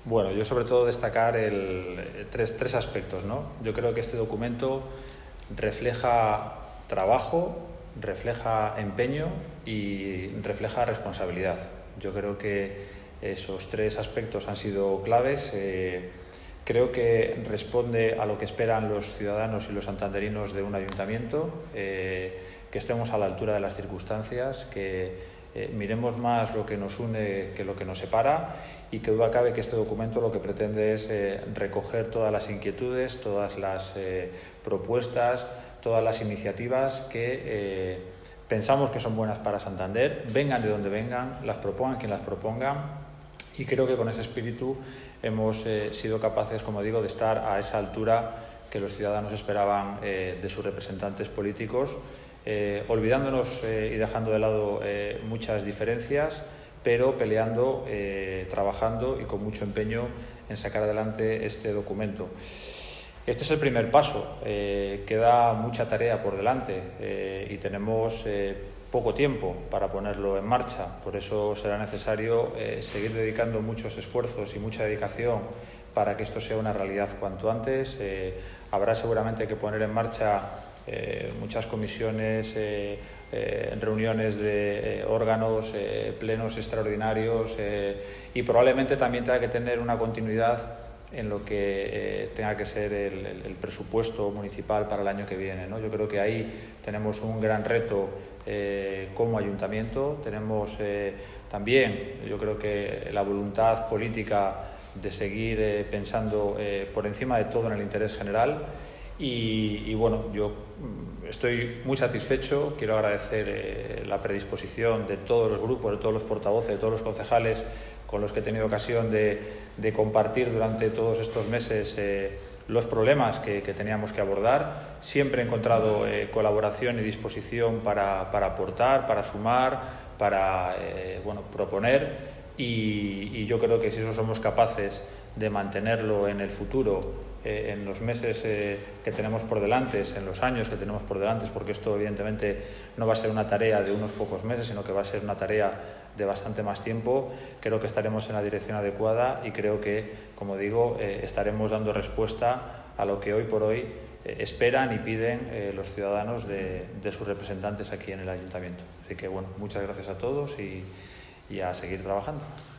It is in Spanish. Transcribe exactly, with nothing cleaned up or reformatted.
Bueno, yo sobre todo destacar el, tres, tres aspectos, ¿no? Yo creo que este documento refleja trabajo, refleja empeño y refleja responsabilidad. Yo creo que esos tres aspectos han sido claves. Eh, creo que responde a lo que esperan los ciudadanos y los santanderinos de un ayuntamiento, eh, que estemos a la altura de las circunstancias, que eh, miremos más lo que nos une que lo que nos separa, y que duda cabe que este documento lo que pretende es eh, recoger todas las inquietudes, todas las eh, propuestas, todas las iniciativas que eh, pensamos que son buenas para Santander, vengan de donde vengan, las propongan quien las proponga, y creo que con ese espíritu hemos eh, sido capaces, como digo, de estar a esa altura que los ciudadanos esperaban eh, de sus representantes políticos, eh, olvidándonos eh, y dejando de lado eh, muchas diferencias, pero peleando, eh, trabajando y con mucho empeño en sacar adelante este documento. Este es el primer paso, eh, queda mucha tarea por delante eh, y tenemos eh, poco tiempo para ponerlo en marcha, por eso será necesario eh, seguir dedicando muchos esfuerzos y mucha dedicación para que esto sea una realidad cuanto antes. Eh, habrá seguramente que poner en marcha eh, muchas comisiones, eh, eh, reuniones de eh, órganos, eh, plenos extraordinarios eh, y probablemente también tenga que tener una continuidad en lo que eh, tenga que ser el, el, el presupuesto municipal para el año que viene, ¿no? Yo creo que ahí tenemos un gran reto eh, como ayuntamiento. Tenemos eh, también, yo creo que la voluntad política de seguir eh, pensando eh, por encima de todo en el interés general. Y, y bueno, yo estoy muy satisfecho. Quiero agradecer eh, la predisposición de todos los grupos, de todos los portavoces, de todos los concejales con los que he tenido ocasión de, de compartir durante todos estos meses eh, los problemas que, que teníamos que abordar. Siempre he encontrado eh, colaboración y disposición para, para aportar, para sumar, para eh, bueno, proponer, y, y yo creo que si eso somos capaces de mantenerlo en el futuro, eh, en los meses eh, que tenemos por delante, en los años que tenemos por delante, porque esto evidentemente no va a ser una tarea de unos pocos meses, sino que va a ser una tarea de bastante más tiempo, creo que estaremos en la dirección adecuada y creo que, como digo, eh, estaremos dando respuesta a lo que hoy por hoy eh, esperan y piden eh, los ciudadanos de, de sus representantes aquí en el ayuntamiento. Así que, bueno, muchas gracias a todos y, y a seguir trabajando.